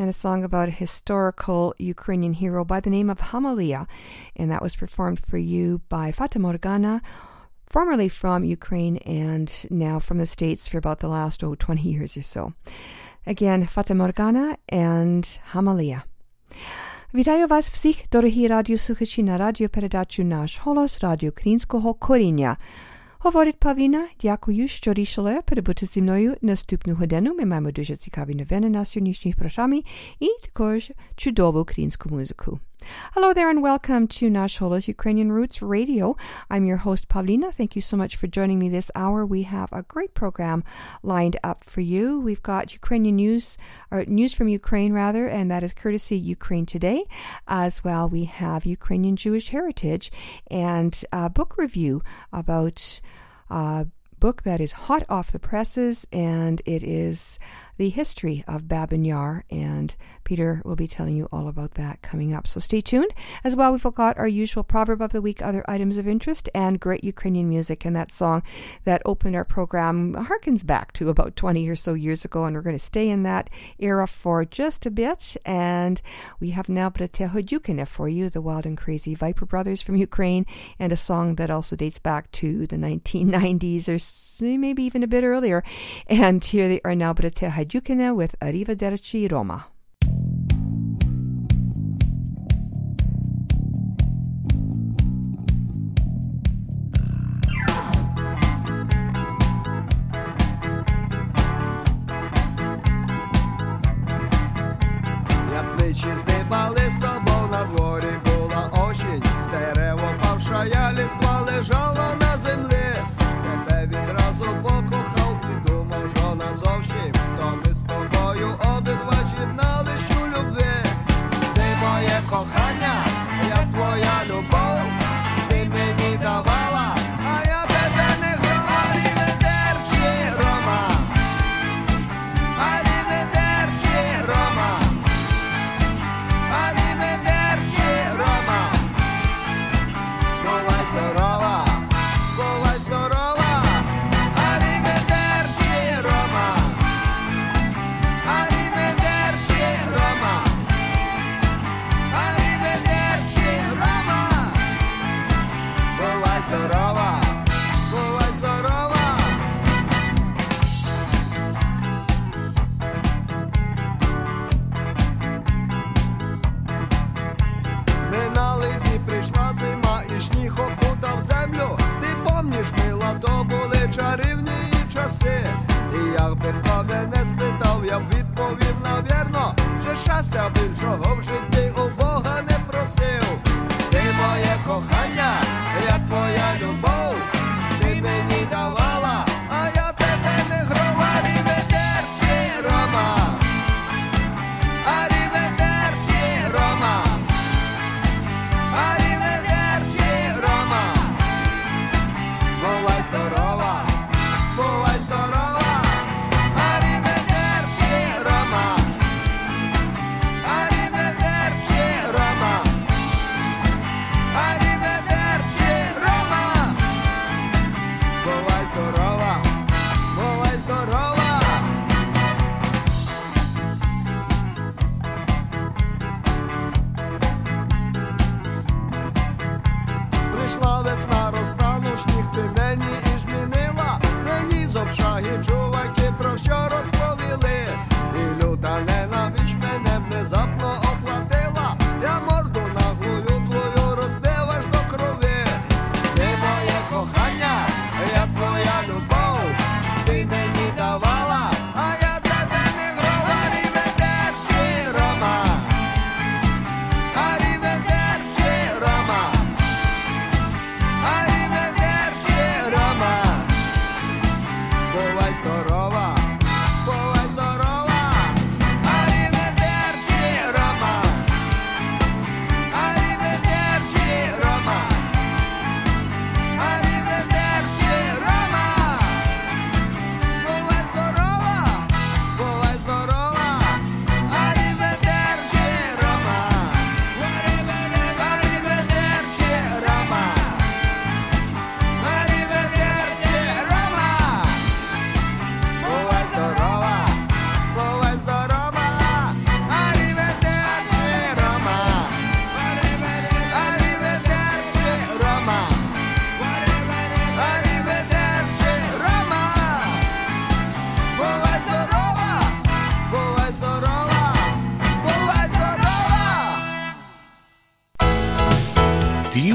and a song about a historical Ukrainian hero by the name of Hamalia, and that was performed for you by Fata Morgana, formerly from Ukraine and now from the States for about the last 20 years or so. Again, Fata Morgana and Hamalia. Вітаю вас всіх, дорогі радіослухачі, на радіопередачу «Наш голос» Радіо Українського Коріння. Говорить Павліна, дякую, що рішили перебути зі мною наступну годину. Ми маємо дуже цікаві новини на сьогоднішній програмі і також чудову українську музику. Hello there and welcome to Nash Holo's Ukrainian Roots Radio. I'm your host, Pavlina. Thank you so much for joining me this hour. We have a great program lined up for you. We've got Ukrainian news, or news from Ukraine rather, and that is courtesy Ukraine Today. As well, we have Ukrainian Jewish heritage and a book review about a book that is hot off the presses, and it is the history of Babyn Yar, and Peter will be telling you all about that coming up. So stay tuned. As well, we've got our usual proverb of the week, other items of interest, and great Ukrainian music. And that song that opened our program harkens back to about 20 or so years ago, and we're going to stay in that era for just a bit. And we have now Brate Hodyukina for you, the Wild and Crazy Viper Brothers from Ukraine, and a song that also dates back to the 1990s or maybe even a bit earlier. And here they are now, Brate Hodyukina with Arrivederci Roma. Чи здибали з тобою на дворі, була осінь, з дерева павшая листва лежала на землі. Тебе відразу покохав і думав, що назовсім, то ми з тобою обидва єдна.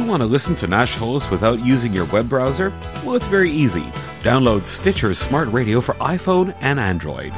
want to listen to Nash Holos without using your web browser? Well, it's very easy. Download Stitcher Smart Radio for iPhone and Android.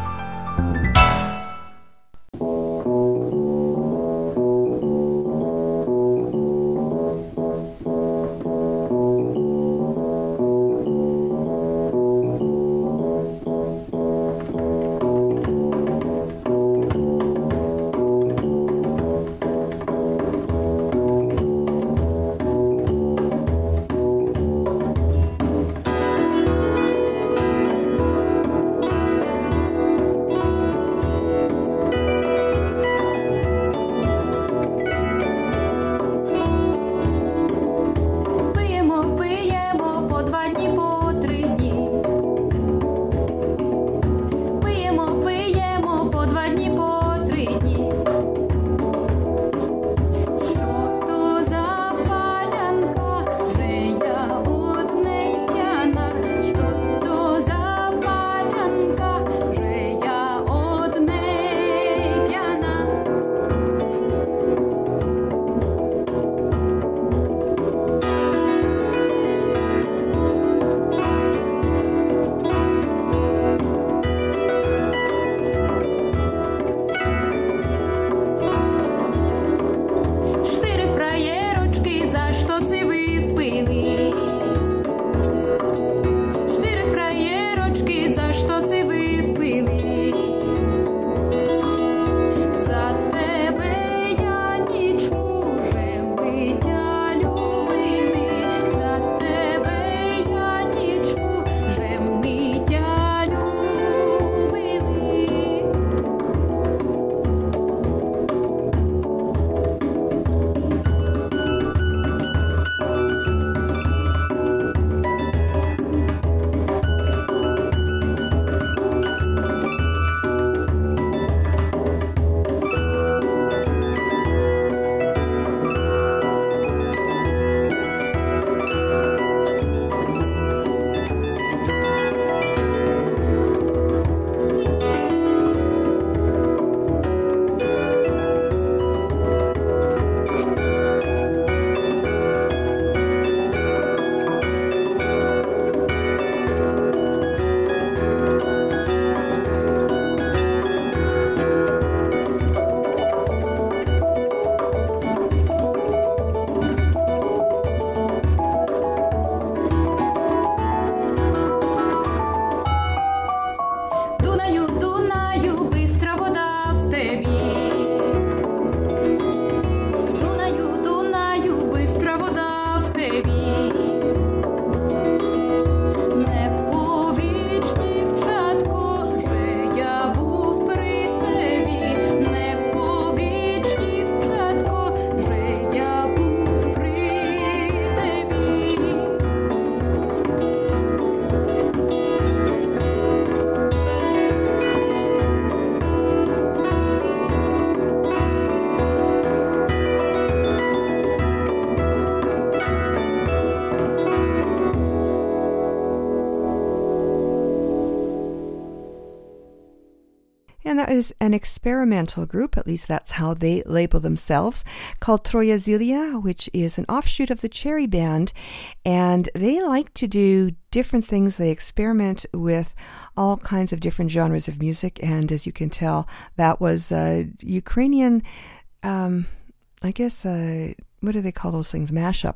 And that is an experimental group, at least that's how they label themselves, called Troia Zilia, which is an offshoot of the Cherry Band. And they like to do different things. They experiment with all kinds of different genres of music. And as you can tell, that was Ukrainian, what do they call those things? Mashup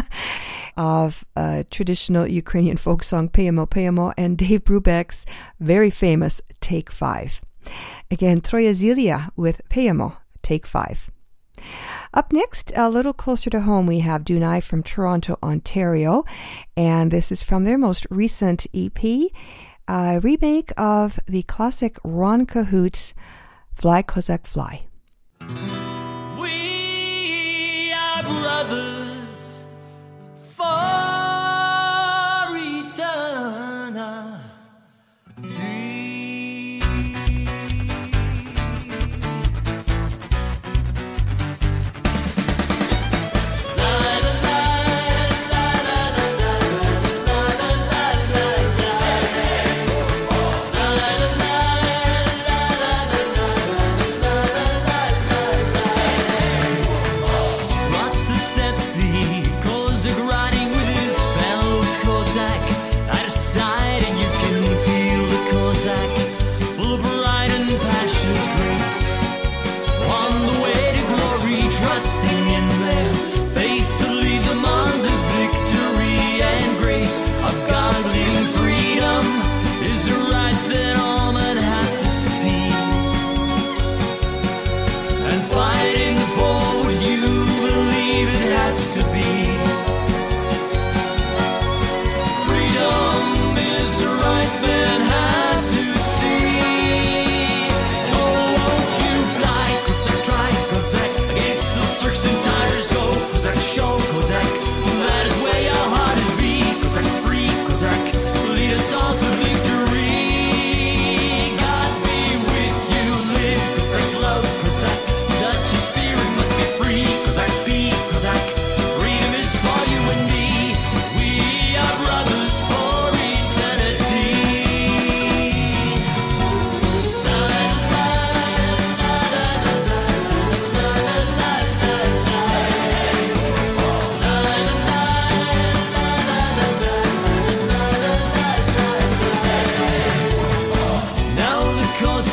of traditional Ukrainian folk song Payamo Payamo and Dave Brubeck's very famous Take 5. Again, Troia Zilia with Payamo, Take 5. Up next, a little closer to home, we have Dunai from Toronto, Ontario, and this is from their most recent EP, a remake of the classic Ron Cahoot's Fly Cossack Fly. We are brothers for eternity. Cross the steps, the cold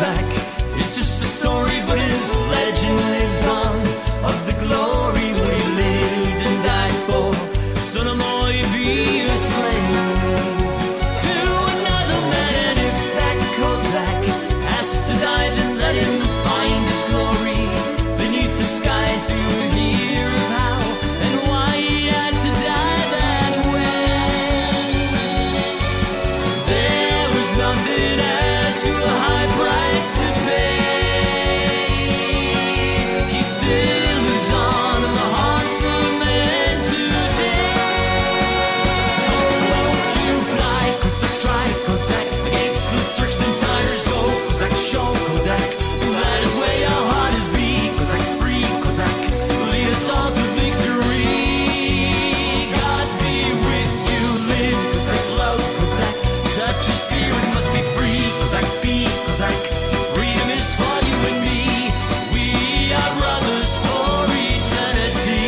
Kozak is just a story, but his legend lives on, of the glory what he lived and died for. So no more you be a slave to another man. If that Kozak has to die, then let him find his glory beneath the skies. You hear of how and why he had to die that way. There was nothing as to a high price to pay. He still lives on in the hearts of men today. So won't you fly, Kozak, try, Kozak, against the tricks and tires. Go, Kozak, show, Kozak, that is where your heart is beat. Kozak, free, Kozak, lead us all to victory. God be with you, live, Kozak, love, Kozak, such a spirit must be free. Kozak, be, Kozak, freedom is for you and me. We are brothers for eternity.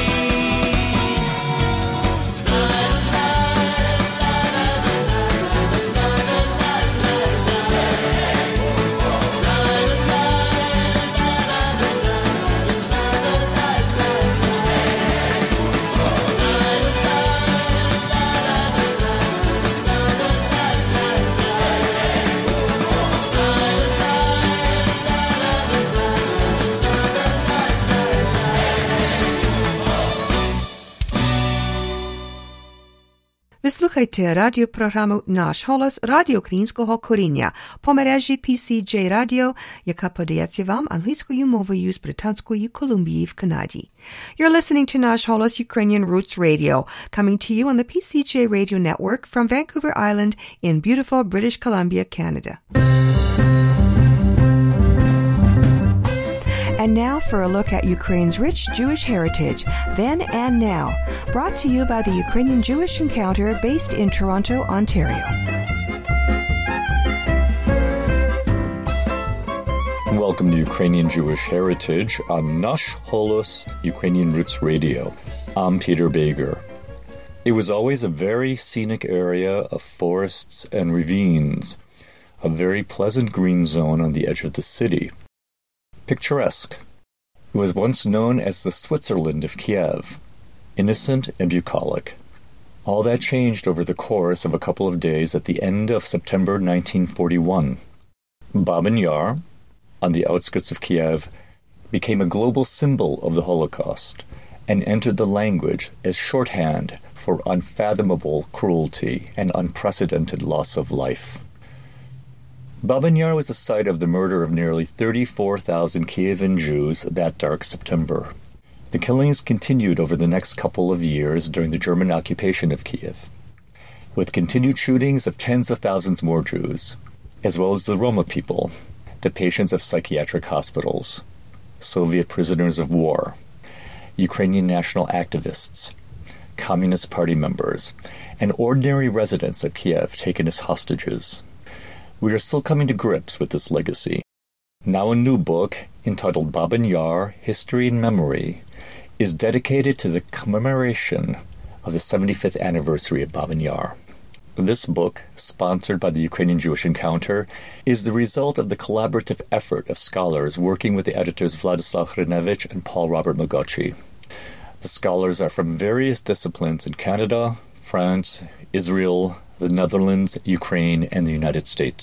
Ви слухайте радіопрограму «Наш голос» Радіо Українського коріння по мережі PCJ Radio, яка подається вам англійською мовою з Британської Колумбії в Канаді. You're listening to «Наш голос» Ukrainian Roots Radio, coming to you on the PCJ Radio Network from Vancouver Island in beautiful British Columbia, Canada. And now for a look at Ukraine's rich Jewish heritage, then and now, brought to you by the Ukrainian Jewish Encounter based in Toronto, Ontario. Welcome to Ukrainian Jewish Heritage on Nash Holos Ukrainian Roots Radio. I'm Peter Bager. It was always a very scenic area of forests and ravines, a very pleasant green zone on the edge of the city. Picturesque. It was once known as the Switzerland of Kiev, innocent and bucolic. All that changed over the course of a couple of days at the end of September 1941. Babin Yar, on the outskirts of Kiev, became a global symbol of the Holocaust and entered the language as shorthand for unfathomable cruelty and unprecedented loss of life. Babin Yar was the site of the murder of nearly 34,000 Kievan Jews that dark September. The killings continued over the next couple of years during the German occupation of Kiev, with continued shootings of tens of thousands more Jews, as well as the Roma people, the patients of psychiatric hospitals, Soviet prisoners of war, Ukrainian national activists, Communist Party members, and ordinary residents of Kiev taken as hostages. We are still coming to grips with this legacy. Now a new book, entitled Babin Yar, History and Memory, is dedicated to the commemoration of the 75th anniversary of Babin Yar. This book, sponsored by the Ukrainian Jewish Encounter, is the result of the collaborative effort of scholars working with the editors Vladislav Hrinevich and Paul Robert Mogochi. The scholars are from various disciplines in Canada, France, Israel, the Netherlands, Ukraine, and the United States.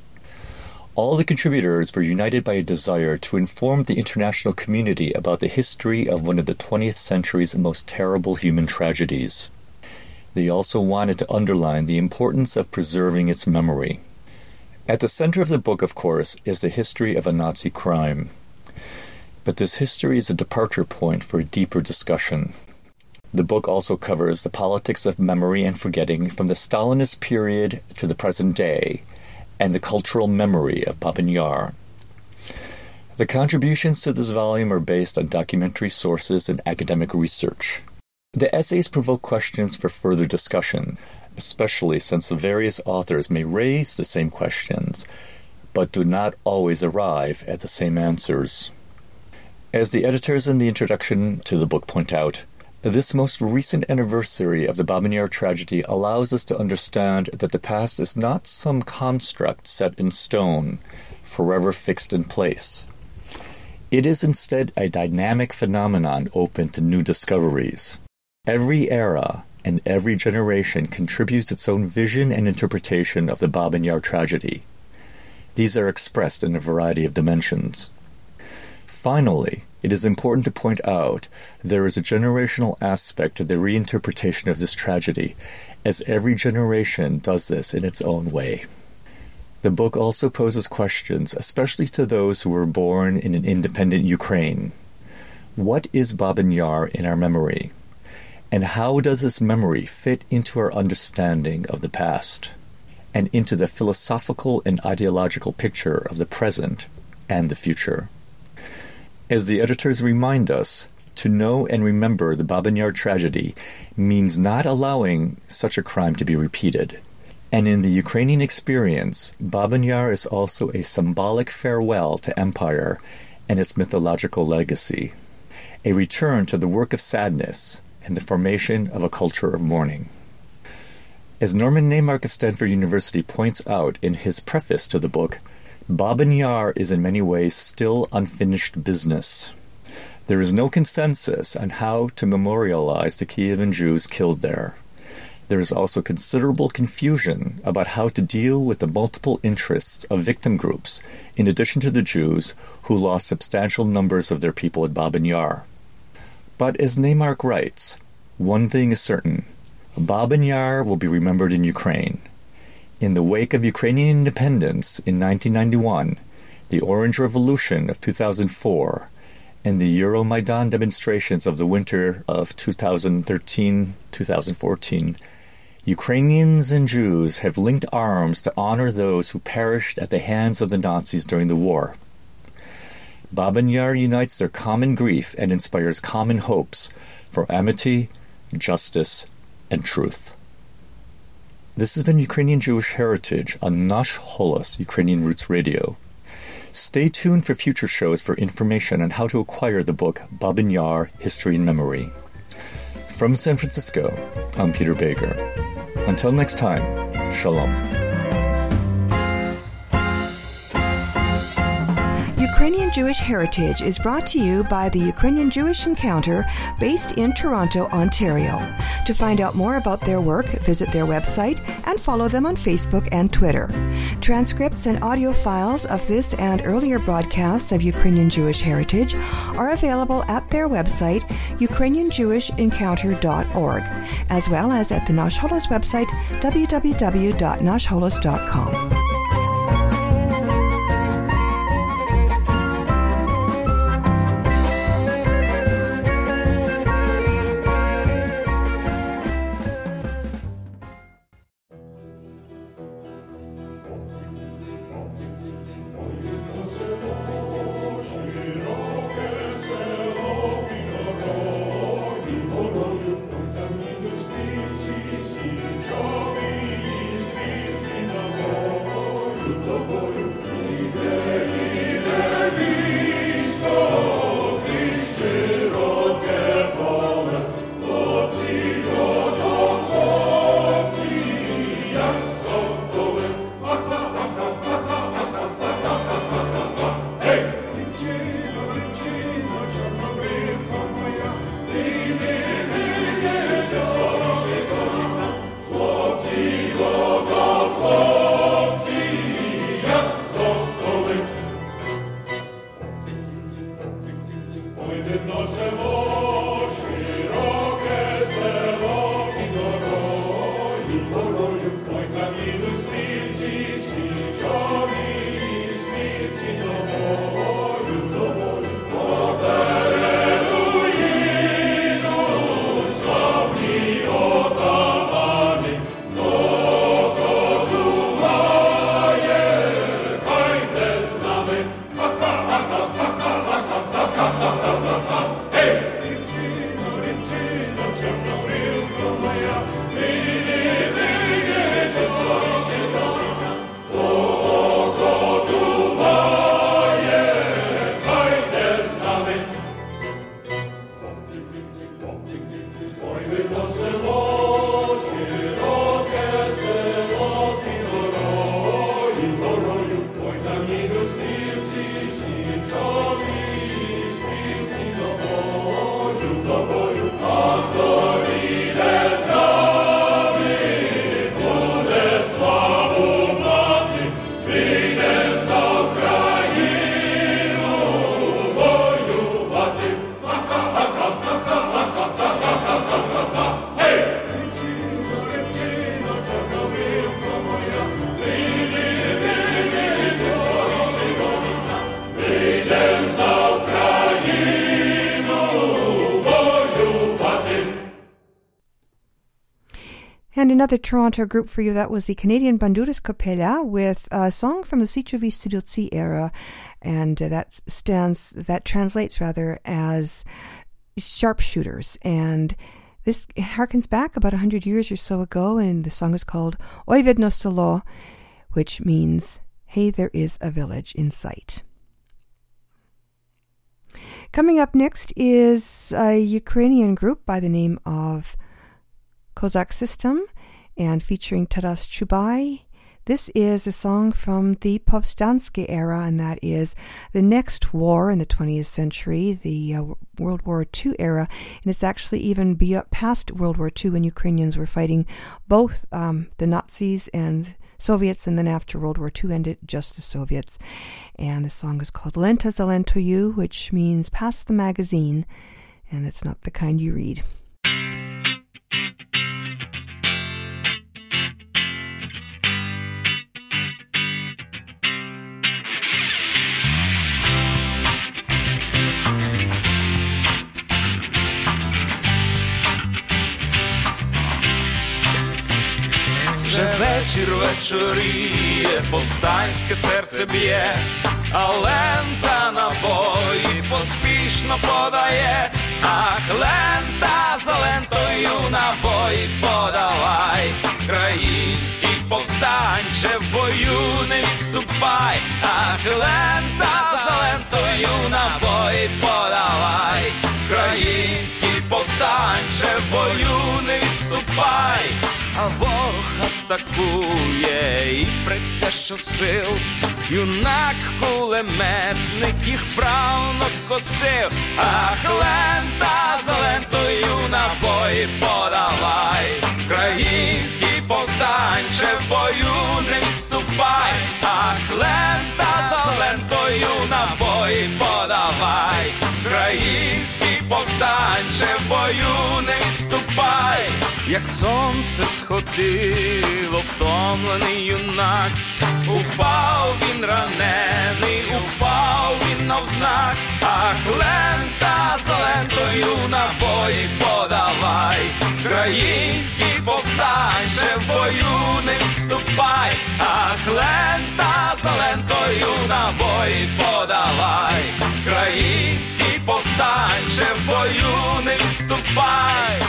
All the contributors were united by a desire to inform the international community about the history of one of the 20th century's most terrible human tragedies. They also wanted to underline the importance of preserving its memory. At the center of the book, of course, is the history of a Nazi crime. But this history is a departure point for a deeper discussion. The book also covers the politics of memory and forgetting from the Stalinist period to the present day, and the cultural memory of Babin Yar. The contributions to this volume are based on documentary sources and academic research. The essays provoke questions for further discussion, especially since the various authors may raise the same questions, but do not always arrive at the same answers. As the editors in the introduction to the book point out, this most recent anniversary of the Babin Yar tragedy allows us to understand that the past is not some construct set in stone, forever fixed in place. It is instead a dynamic phenomenon open to new discoveries. Every era and every generation contributes its own vision and interpretation of the Babyn Yar tragedy. These are expressed in a variety of dimensions. Finally, it is important to point out there is a generational aspect to the reinterpretation of this tragedy, as every generation does this in its own way. The book also poses questions, especially to those who were born in an independent Ukraine. What is Babyn Yar in our memory? And how does this memory fit into our understanding of the past, and into the philosophical and ideological picture of the present and the future? As the editors remind us, to know and remember the Babyn Yar tragedy means not allowing such a crime to be repeated. And in the Ukrainian experience, Babyn Yar is also a symbolic farewell to empire and its mythological legacy, a return to the work of sadness and the formation of a culture of mourning. As Norman Naimark of Stanford University points out in his preface to the book, Babyn Yar is in many ways still unfinished business. There is no consensus on how to memorialize the Kievan Jews killed there. There is also considerable confusion about how to deal with the multiple interests of victim groups, in addition to the Jews who lost substantial numbers of their people at Babyn Yar. But as Naimark writes, one thing is certain: Babyn Yar will be remembered in Ukraine. In the wake of Ukrainian independence in 1991, the Orange Revolution of 2004, and the Euromaidan demonstrations of the winter of 2013-2014, Ukrainians and Jews have linked arms to honor those who perished at the hands of the Nazis during the war. Babyn Yar unites their common grief and inspires common hopes for amity, justice, and truth. This has been Ukrainian Jewish Heritage on Nash Holos Ukrainian Roots Radio. Stay tuned for future shows for information on how to acquire the book Babyn Yar, History and Memory. From San Francisco, I'm Peter Baker. Until next time, Shalom. Ukrainian Jewish Heritage is brought to you by the Ukrainian Jewish Encounter based in Toronto, Ontario. To find out more about their work, visit their website and follow them on Facebook and Twitter. Transcripts and audio files of this and earlier broadcasts of Ukrainian Jewish Heritage are available at their website, ukrainianjewishencounter.org, as well as at the Nash Holos website, www.nashholos.com. So And another Toronto group for you, that was the Canadian Banduras Capella with a song from the Sichovi Studioci era, and that translates as sharpshooters. And this harkens back about 100 years or so ago, and the song is called Oi Vidno Selo, which means, hey, there is a village in sight. Coming up next is a Ukrainian group by the name of Kozak System, and featuring Taras Chubai. This is a song from the Povstansky era, and that is the next war in the 20th century, the World War II era, and it's actually even past World War II when Ukrainians were fighting both the Nazis and Soviets, and then after World War II ended, just the Soviets. And the song is called Lenta Zelentoyu, which means pass the magazine, and it's not the kind you read. Вже вечір вечоріє, повстанське серце б'є, а лента набої поспішно подає. Ах, лента за лентою набої подавай, країнський повстанче, в бою не відступай. Ах, лента за лентою набої подавай, країнський повстанче, в бою не відступай. А ворог атакує і преться щосил, юнак кулеметник їх вправно косив. Ах, лента за лентою набої подавай, український повстанче, в бою не відступай. Ах, лента за лентою набої подавай, український повстанче, в бою не відступай. Як сонце сходило, втомлений юнак, упав він ранений, упав він навзнак. Ах, лента за лентою набої подавай, український повстанче, в бою не відступай. Ах, лента за лентою набої подавай, український повстанче, в бою не відступай.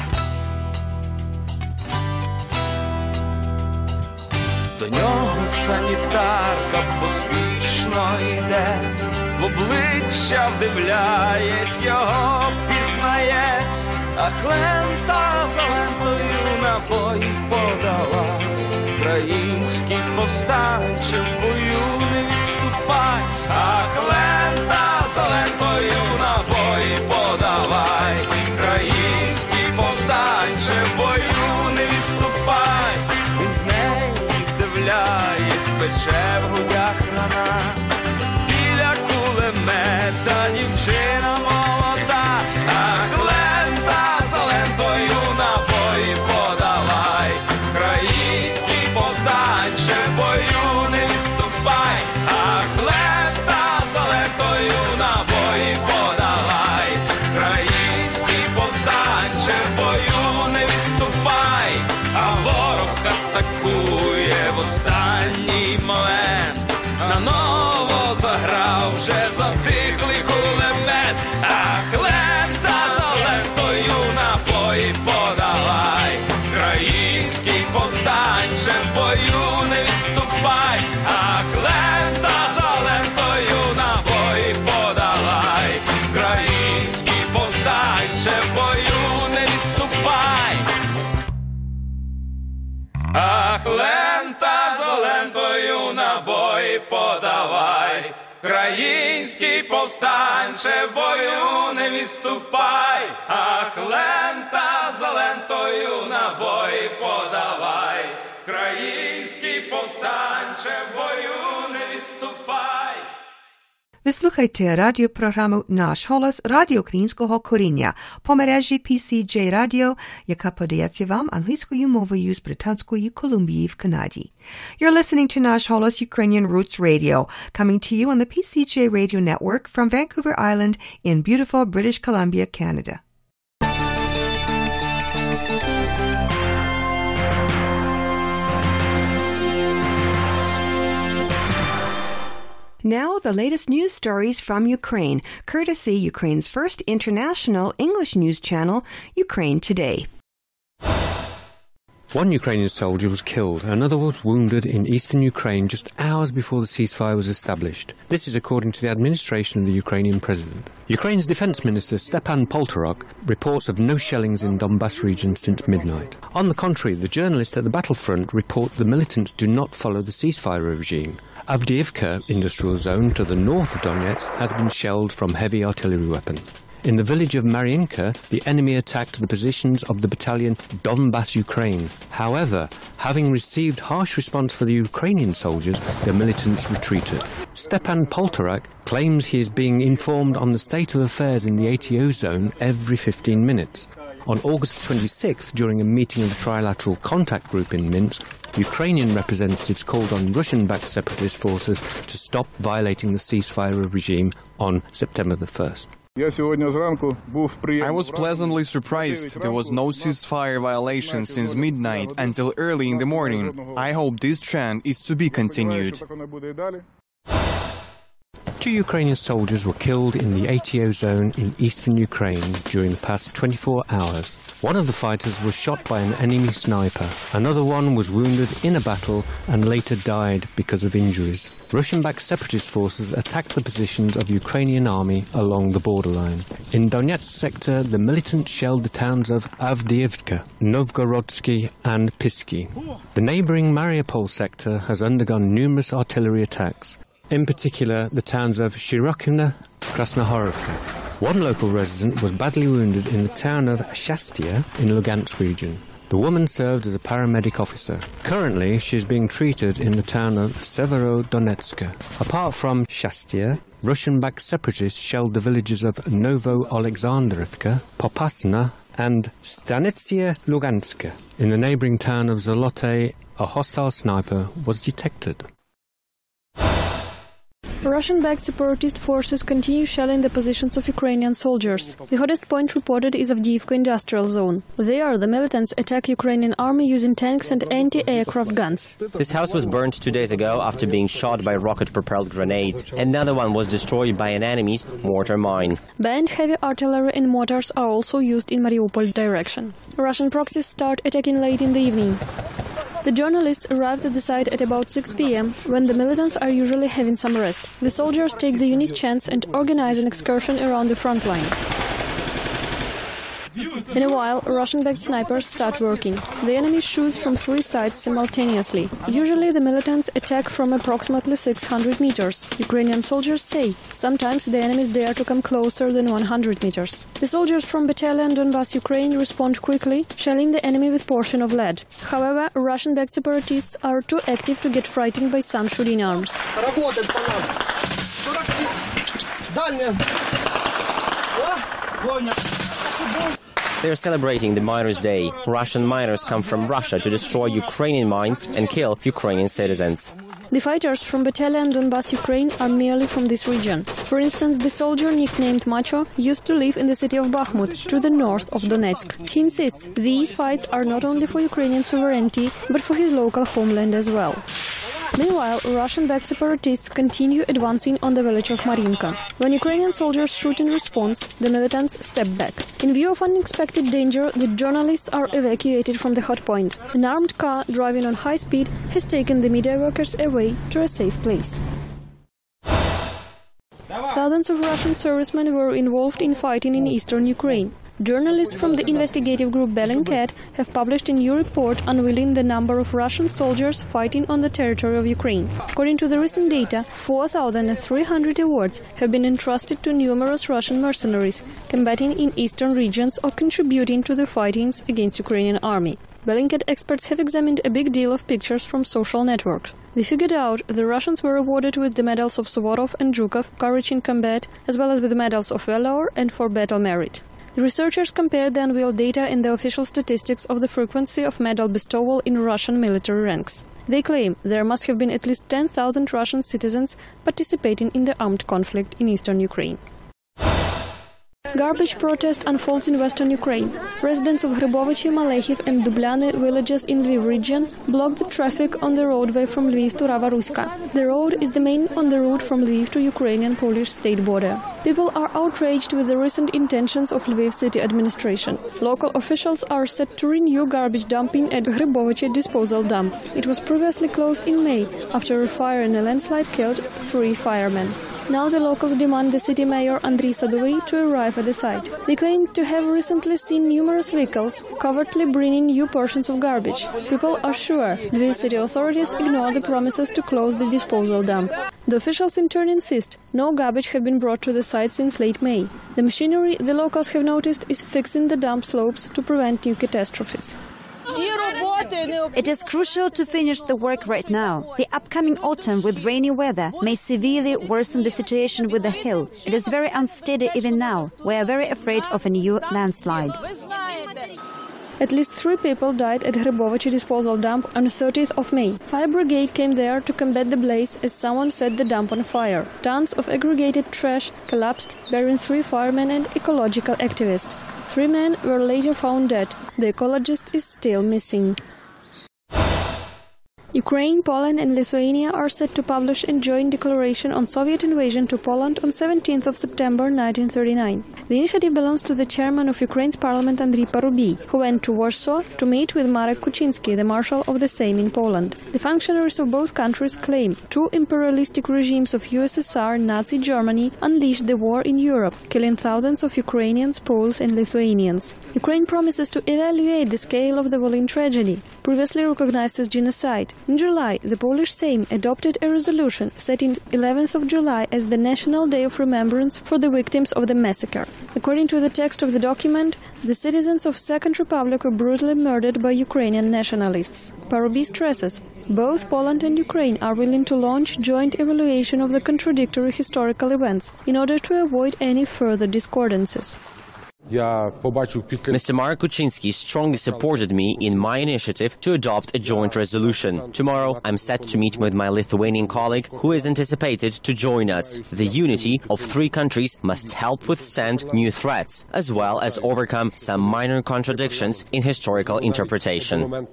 До нього санітарка поспішно йде, в обличчя вдивляєсь, його пізнає. Ах, лента за лентою набої подавай, український повстанче, в бою не відступай. Ах, лента за лентою набої подавай, український повстанче, в бою не відступай. Пече в грудях рана, біля кулемета дівчина молода. Ах, лента за лентою набої подавай, український повстанче, в бою не відступай. Ах, лента за лентою набої подавай, український повстанче, в бою не відступай. А ворог атакує в останній момент, наново заграв вже затихлий кулемет. Ах, лента за лентою набої подавай, український повстанче, в бою не відступай. Ах, лента за лентою набої подавай, український повстанче, в бою не відступай. Ах, лента за лентою набої подавай, український повстанче, в бою не відступай. Ах, лента за лентою набої подавай, український повстанче, в бою не відступай. Ви слухаєте радіопрограму «Наш голос» радіо українського коріння по мережі PCJ Radio, яка подається вам англійською мовою з Британської Колумбії в Канаді. You're listening to «Наш голос» Ukrainian Roots Radio, coming to you on the PCJ Radio Network from Vancouver Island in beautiful British Columbia, Canada. Now, the latest news stories from Ukraine, courtesy Ukraine's first international English news channel, Ukraine Today. One Ukrainian soldier was killed, another was wounded in eastern Ukraine just hours before the ceasefire was established. This is according to the administration of the Ukrainian president. Ukraine's defense minister Stepan Poltorok reports of no shellings in Donbas region since midnight. On the contrary, the journalists at the battlefront report the militants do not follow the ceasefire regime. Avdiivka industrial zone to the north of Donetsk has been shelled from heavy artillery weapons. In the village of Mariinka, the enemy attacked the positions of the battalion Donbas Ukraine. However, having received harsh response from the Ukrainian soldiers, the militants retreated. Stepan Poltorak claims he is being informed on the state of affairs in the ATO zone every 15 minutes. On August 26th, during a meeting of the Trilateral Contact Group in Minsk, Ukrainian representatives called on Russian-backed separatist forces to stop violating the ceasefire regime on September the 1st. I was pleasantly surprised there was no ceasefire violation since midnight until early in the morning. I hope this trend is to be continued. 2 Ukrainian soldiers were killed in the ATO zone in eastern Ukraine during the past 24 hours. One of the fighters was shot by an enemy sniper. Another one was wounded in a battle and later died because of injuries. Russian-backed separatist forces attacked the positions of the Ukrainian army along the borderline. In Donetsk sector, the militants shelled the towns of Avdiivka, Novgorodsky and Pisky. The neighbouring Mariupol sector has undergone numerous artillery attacks. In particular, the towns of Shirokino, Krasnohorovka. One local resident was badly wounded in the town of Shastia in Lugansk region. The woman served as a paramedic officer. Currently, she is being treated in the town of Severodonetsk. Apart from Shastia, Russian-backed separatists shelled the villages of Novo-Alexandrivka, Popasna and Stanitsia Luganska. In the neighbouring town of Zolote, a hostile sniper was detected. Russian-backed separatist forces continue shelling the positions of Ukrainian soldiers. The hottest point reported is Avdiivka industrial zone. There, the militants attack Ukrainian army using tanks and anti-aircraft guns. This house was burned 2 days ago after being shot by a rocket-propelled grenade. Another one was destroyed by an enemy's mortar mine. Banned heavy artillery and mortars are also used in Mariupol direction. Russian proxies start attacking late in the evening. The journalists arrived at the site at about 6 p.m., when the militants are usually having some rest. The soldiers take the unique chance and organize an excursion around the front line. In a while, Russian-backed snipers start working. The enemy shoots from 3 sides simultaneously. Usually, the militants attack from approximately 600 meters. Ukrainian soldiers say sometimes the enemies dare to come closer than 100 meters. The soldiers from Battalion Donbas Ukraine respond quickly, shelling the enemy with portion of lead. However, Russian-backed separatists are too active to get frightened by some shooting arms. They are celebrating the Miners' Day. Russian miners come from Russia to destroy Ukrainian mines and kill Ukrainian citizens. The fighters from Battalion Donbas Ukraine are merely from this region. For instance, the soldier nicknamed Macho used to live in the city of Bakhmut, to the north of Donetsk. He insists these fights are not only for Ukrainian sovereignty, but for his local homeland as well. Meanwhile, Russian-backed separatists continue advancing on the village of Marinka. When Ukrainian soldiers shoot in response, the militants step back. In view of unexpected danger, the journalists are evacuated from the hot point. An armed car driving on high speed has taken the media workers away to a safe place. Thousands of Russian servicemen were involved in fighting in eastern Ukraine. Journalists from the investigative group Bellingcat have published a new report unveiling the number of Russian soldiers fighting on the territory of Ukraine. According to the recent data, 4,300 awards have been entrusted to numerous Russian mercenaries combating in eastern regions or contributing to the fightings against Ukrainian army. Bellingcat experts have examined a big deal of pictures from social networks. They figured out the Russians were awarded with the medals of Suvorov and Zhukov, Courage in Combat, as well as with the medals of Valor and for Battle Merit. The researchers compared the unveiled data and the official statistics of the frequency of medal bestowal in Russian military ranks. They claim there must have been at least 10,000 Russian citizens participating in the armed conflict in eastern Ukraine. Garbage protest unfolds in western Ukraine. Residents of Hrybovichi, Malekhiv and Dublyany villages in Lviv region block the traffic on the roadway from Lviv to Rava-Ruska. The road is the main on the route from Lviv to Ukrainian-Polish state border. People are outraged with the recent intentions of Lviv city administration. Local officials are set to renew garbage dumping at Hrybovichi disposal dump. It was previously closed in May after a fire and a landslide killed 3 firemen. Now the locals demand the city mayor Andriy Sadovy to arrive at the site. They claim to have recently seen numerous vehicles covertly bringing new portions of garbage. People are sure the city authorities ignore the promises to close the disposal dump. The officials in turn insist no garbage have been brought to the site since late May. The machinery, the locals have noticed, is fixing the dump slopes to prevent new catastrophes. It is crucial to finish the work right now. The upcoming autumn with rainy weather may severely worsen the situation with the hill. It is very unsteady even now. We are very afraid of a new landslide. At least 3 people died at Hrybovichi disposal dump on the 30th of May. Fire brigade came there to combat the blaze as someone set the dump on fire. Tons of aggregated trash collapsed, burying 3 firemen and ecological activists. 3 men were later found dead. The ecologist is still missing. Ukraine, Poland and Lithuania are set to publish a joint declaration on Soviet invasion to Poland on 17th of September 1939. The initiative belongs to the chairman of Ukraine's parliament Andriy Parubiy, who went to Warsaw to meet with Marek Kuczynski, the marshal of the Sejm in Poland. The functionaries of both countries claim 2 imperialistic regimes of USSR and Nazi Germany unleashed the war in Europe, killing thousands of Ukrainians, Poles and Lithuanians. Ukraine promises to evaluate the scale of the Volyn tragedy, previously recognized as genocide. In July, the Polish Sejm adopted a resolution setting 11th of July as the National Day of Remembrance for the victims of the massacre. According to the text of the document, the citizens of Second Republic were brutally murdered by Ukrainian nationalists. Parubiy stresses both Poland and Ukraine are willing to launch joint evaluation of the contradictory historical events in order to avoid any further discordances. Mr. Marek Kuczynski strongly supported me in my initiative to adopt a joint resolution. Tomorrow, I'm set to meet with my Lithuanian colleague, who is anticipated to join us. The unity of 3 countries must help withstand new threats, as well as overcome some minor contradictions in historical interpretation.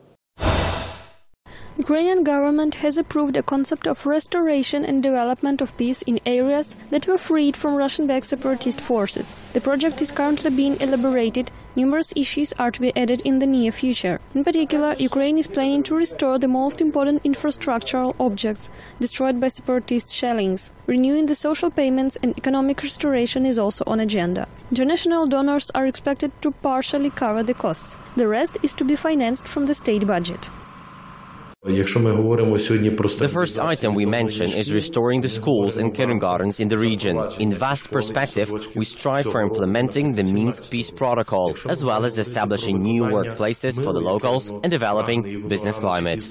Ukrainian government has approved a concept of restoration and development of peace in areas that were freed from Russian-backed separatist forces. The project is currently being elaborated. Numerous issues are to be added in the near future. In particular, Ukraine is planning to restore the most important infrastructural objects destroyed by separatist shellings. Renewing the social payments and economic restoration is also on agenda. International donors are expected to partially cover the costs. The rest is to be financed from the state budget. The first item we mention is restoring the schools and kindergartens in the region. In vast perspective, we strive for implementing the Minsk Peace Protocol, as well as establishing new workplaces for the locals and developing business climate.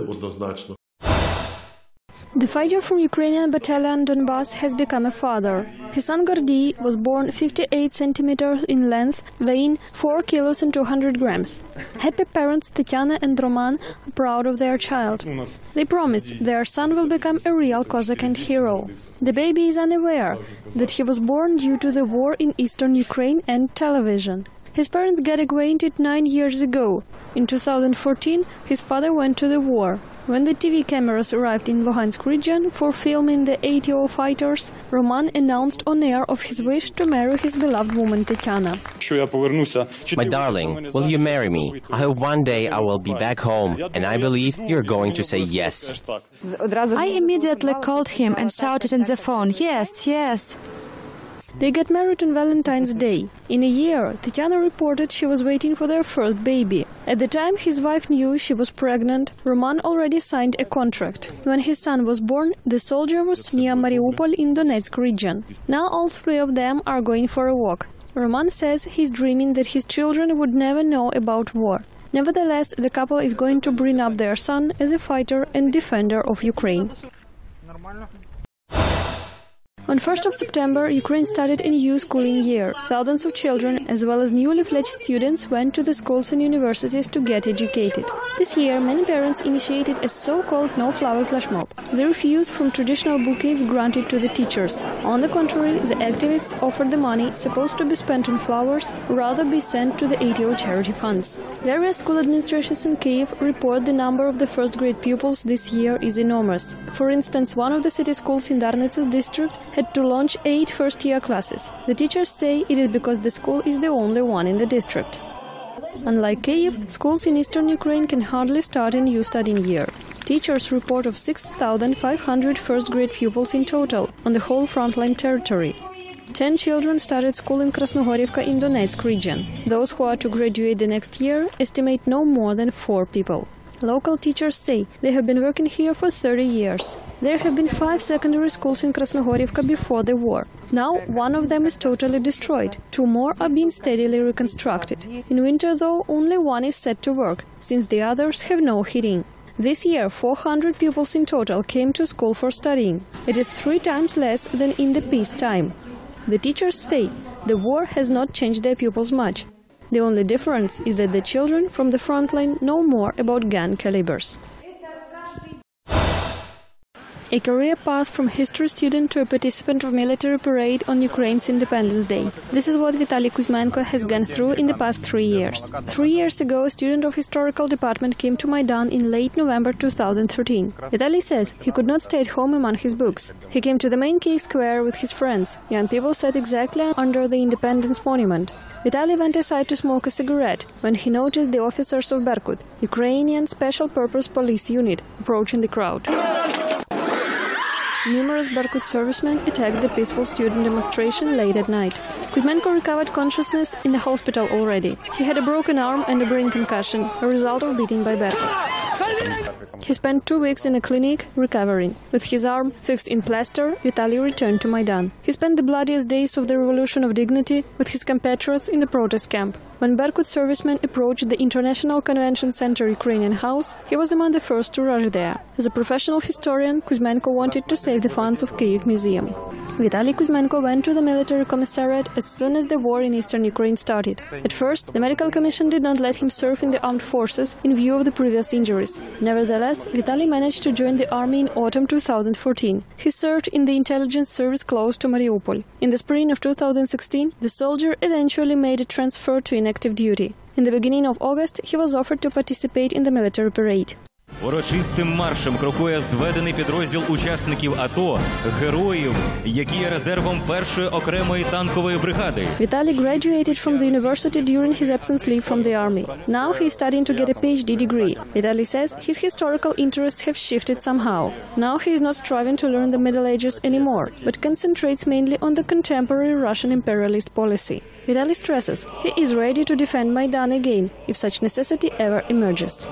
The fighter from Ukrainian battalion Donbass has become a father. His son Gordy was born 58 centimeters in length, weighing 4 kilos and 200 grams. Happy parents Tatiana and Roman are proud of their child. They promise their son will become a real Cossack and hero. The baby is unaware that he was born due to the war in eastern Ukraine and television. His parents got acquainted 9 years ago. In 2014, his father went to the war. When the TV cameras arrived in Luhansk region for filming the ATO fighters, Roman announced on air of his wish to marry his beloved woman Tatiana. My darling, will you marry me? I hope one day I will be back home, and I believe you're going to say yes. I immediately called him and shouted in the phone, yes, yes. They got married on Valentine's Day. In a year, Tatiana reported she was waiting for their first baby. At the time his wife knew she was pregnant, Roman already signed a contract. When his son was born, the soldier was near Mariupol in Donetsk region. Now all 3 of them are going for a walk. Roman says he's dreaming that his children would never know about war. Nevertheless, the couple is going to bring up their son as a fighter and defender of Ukraine. On 1st of September, Ukraine started a new schooling year. Thousands of children, as well as newly fledged students, went to the schools and universities to get educated. This year, many parents initiated a so-called no-flower flash mob. They refused from traditional bouquets granted to the teachers. On the contrary, the activists offered the money supposed to be spent on flowers rather be sent to the ATO charity funds. Various school administrations in Kyiv report the number of the first-grade pupils this year is enormous. For instance, one of the city schools in Darnitsas district had to launch 8 first-year classes. The teachers say it is because the school is the only one in the district. Unlike Kyiv, schools in eastern Ukraine can hardly start a new studying year. Teachers report of 6,500 first-grade pupils in total on the whole frontline territory. 10 children started school in Krasnohorivka in Donetsk region. Those who are to graduate the next year estimate no more than 4 people. Local teachers say they have been working here for 30 years. There have been 5 secondary schools in Krasnohorivka before the war. Now, one of them is totally destroyed. 2 more are being steadily reconstructed. In winter, though, only one is set to work, since the others have no heating. This year, 400 pupils in total came to school for studying. It is 3 times less than in the peacetime. The teachers say the war has not changed their pupils much. The only difference is that the children from the front line know more about gun calibers. A career path from history student to a participant of military parade on Ukraine's Independence Day. This is what Vitaly Kuzmenko has gone through in the past 3 years. 3 years ago, a student of historical department came to Maidan in late November 2013. Vitaly says he could not stay at home among his books. He came to the main Kyiv square with his friends. Young people sat exactly under the Independence Monument. Vitaly went aside to smoke a cigarette when he noticed the officers of Berkut, Ukrainian Special Purpose Police Unit, approaching the crowd. Numerous Berkut servicemen attacked the peaceful student demonstration late at night. Kuzmenko recovered consciousness in the hospital already. He had a broken arm and a brain concussion, a result of beating by Berkut. He spent 2 weeks in a clinic recovering. With his arm fixed in plaster, Vitaly returned to Maidan. He spent the bloodiest days of the Revolution of Dignity with his compatriots in the protest camp. When Berkut servicemen approached the International Convention Center Ukrainian House, he was among the first to rush there. As a professional historian, Kuzmenko wanted to save the funds of Kyiv Museum. Vitaly Kuzmenko went to the military commissariat as soon as the war in eastern Ukraine started. At first, the medical commission did not let him serve in the armed forces in view of the previous injuries. Nevertheless, Vitaly managed to join the army in autumn 2014. He served in the intelligence service close to Mariupol. In the spring of 2016, the soldier eventually made a transfer to inactive duty. In the beginning of August, he was offered to participate in the military parade. Урочистим маршем крокує зведений підрозділ учасників АТО, героїв, які є резервом першої окремої танкової бригади. Vitaly graduated from the university during his absence leave from the army. Now he is studying to get a PhD degree. Vitaly says his historical interests have shifted somehow. Now he is not striving to learn the Middle Ages anymore, but concentrates mainly on the contemporary Russian imperialist policy. Vitaly stresses he is ready to defend Maidan again if such necessity ever emerges.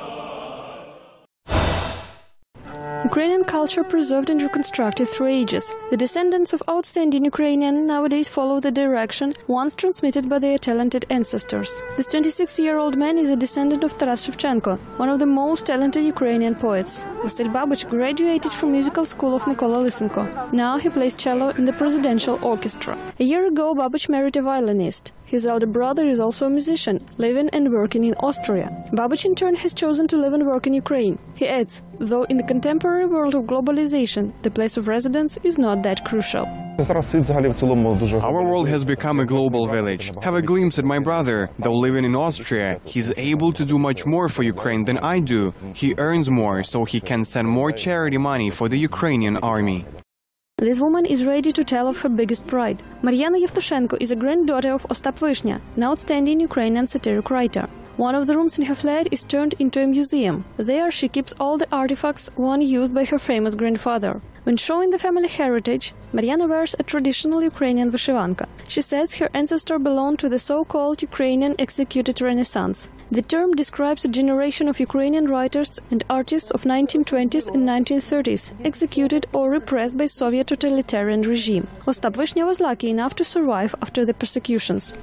Ukrainian culture preserved and reconstructed through ages. The descendants of outstanding Ukrainian nowadays follow the direction once transmitted by their talented ancestors. This 26-year-old man is a descendant of Taras Shevchenko, one of the most talented Ukrainian poets. Vasyl Babuch graduated from musical school of Mykola Lysenko. Now he plays cello in the presidential orchestra. A year ago, Babuch married a violinist. His elder brother is also a musician, living and working in Austria. Babuch in turn has chosen to live and work in Ukraine. He adds, though in the contemporary world of globalization, the place of residence is not that crucial. Our world has become a global village. Have a glimpse at my brother. Though living in Austria, he's able to do much more for Ukraine than I do. He earns more, so he can send more charity money for the Ukrainian army. This woman is ready to tell of her biggest pride. Mariana Yevtushenko is a granddaughter of Ostap Vyshnya, an outstanding Ukrainian satiric writer. One of the rooms in her flat is turned into a museum. There she keeps all the artifacts one used by her famous grandfather. When showing the family heritage, Mariana wears a traditional Ukrainian vyshyvanka. She says her ancestor belonged to the so-called Ukrainian executed Renaissance. The term describes a generation of Ukrainian writers and artists of 1920s and 1930s, executed or repressed by Soviet totalitarian regime. Ostap Vyshnya was lucky enough to survive after the persecutions.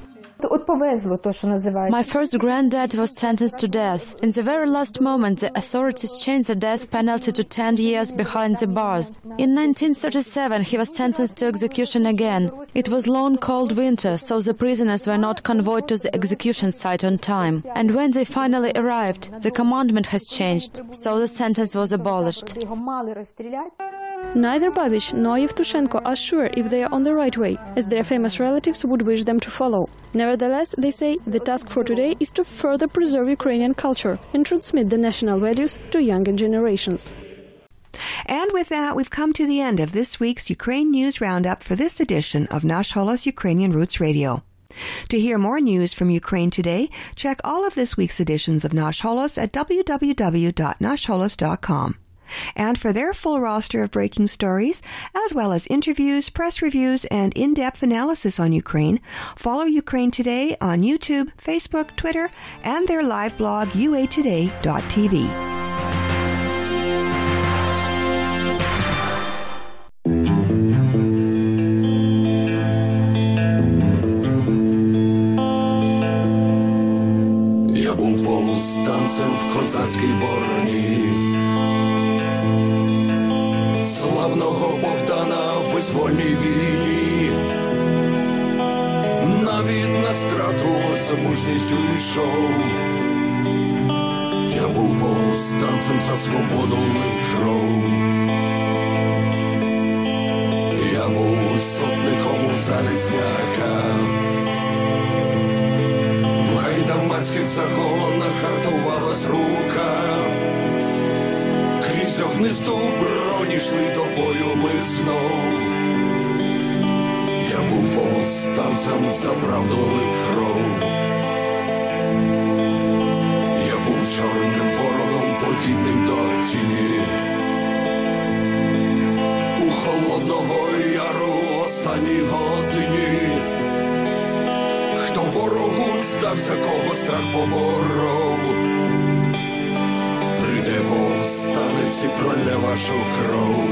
My first granddad was sentenced to death. In the very last moment, the authorities changed the death penalty to 10 years behind the bars. In 1937, he was sentenced to execution again. It was long, cold winter, so the prisoners were not convoyed to the execution site on time. And when they finally arrived, the commandment has changed, so the sentence was abolished. Neither Babich nor Yevtushenko are sure if they are on the right way, as their famous relatives would wish them to follow. Nevertheless, they say the task for today is to further preserve Ukrainian culture and transmit the national values to younger generations. And with that, we've come to the end of this week's Ukraine News Roundup for this edition of Nash Holos Ukrainian Roots Radio. To hear more news from Ukraine today, check all of this week's editions of Nash Holos at www.nashholos.com. And for their full roster of breaking stories, as well as interviews, press reviews, and in-depth analysis on Ukraine, follow Ukraine Today on YouTube, Facebook, Twitter, and their live blog, uatoday.tv. Я був повстанцем в козацькій бороні. Славного Богдана в визвольній війні, навіть на страту з мужністю йшов. Я був повстанцем, за свободу лив кров. Я був сотником у Залізняка, в гайдамацьких загонах гартувалась рука. Крізь огнисту бронь йшли до бою ми знов. Я був повстанцем, за правду лив кров. Я був чорним вороном, подібним до тіні. У Холодного Яру останній годині. Хто ворогу здався, кого страх поборов. Прийде повстанець і пролє вашу кров.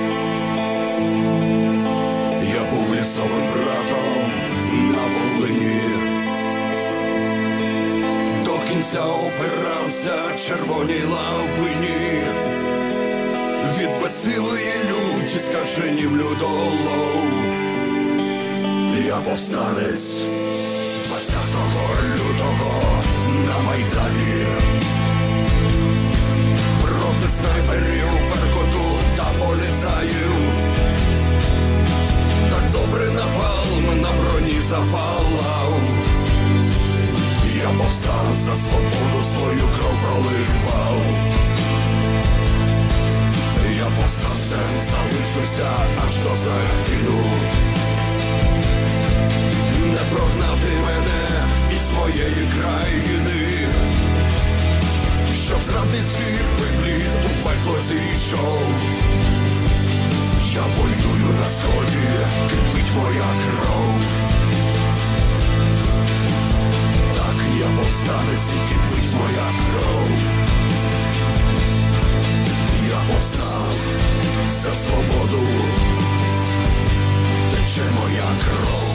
Я був лісовим братом на Волині. До кінця опирався червоній лавині. Від безсилої люті скаженів людолов. Я повстанець 20 лютого на Майдані. Проти снайперів, Беркуту та поліцаїв. Так добре напалм на броні запалав. Я повстав, за свободу свою кров проливав. Я повстанцем залишуся аж до загину. Не прогнати мене із моєї країни. Щоб зрадницький виплід у пекло зійшов. Я воюю на сході, кипить моя кров. Так я повстанець і кипить моя кров. Я повстав за свободу, тече моя кров.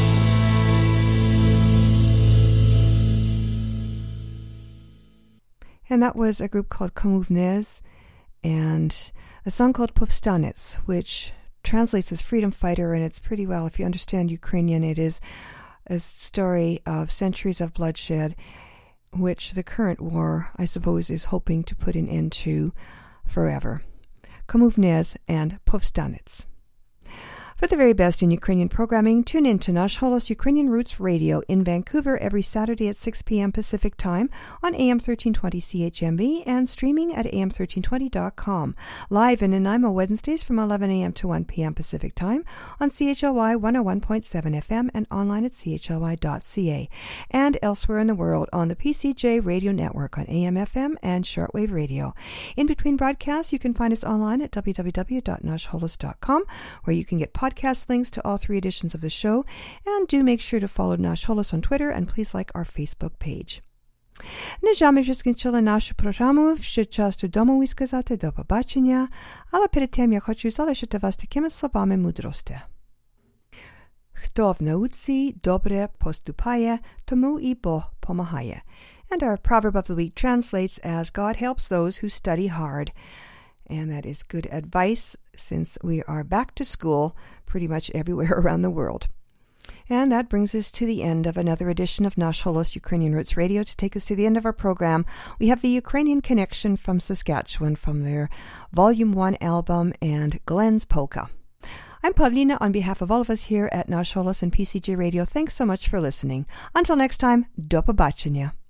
And that was a group called Komuvnez and a song called Povstanets, which translates as freedom fighter, and it's pretty well, if you understand Ukrainian, it is a story of centuries of bloodshed, which the current war, I suppose, is hoping to put an end to forever. Komuvnez and Povstanets. For the very best in Ukrainian programming, tune in to Nash Holos Ukrainian Roots Radio in Vancouver every Saturday at 6 p.m. Pacific Time on AM 1320 CHMB and streaming at am1320.com. Live in Nanaimo Wednesdays from 11 a.m. to 1 p.m. Pacific Time on CHLY 101.7 FM and online at chly.ca. And elsewhere in the world on the PCJ Radio Network on AM, FM, and shortwave radio. In between broadcasts, you can find us online at www.nashholos.com, where you can get podcast links to all 3 editions of the show, and do make sure to follow Nash Holos on Twitter, and please like our Facebook page. Нежами вже скінчили нашу програму, ще час додому сказати до побачення, але перед тим я хочу залишити вас такими словами мудрості. Kto w nauce dobre postupuje, tomu I Boh pomahaje. And our proverb of the week translates as God helps those who study hard. And that is good advice since we are back to school pretty much everywhere around the world. And that brings us to the end of another edition of Nash Holos Ukrainian Roots Radio. To take us to the end of our program, we have the Ukrainian Connection from Saskatchewan from their Volume 1 album and Glenn's Polka. I'm Pavlina on behalf of all of us here at Nash Holos and PCJ Radio. Thanks so much for listening. Until next time, do pobачення.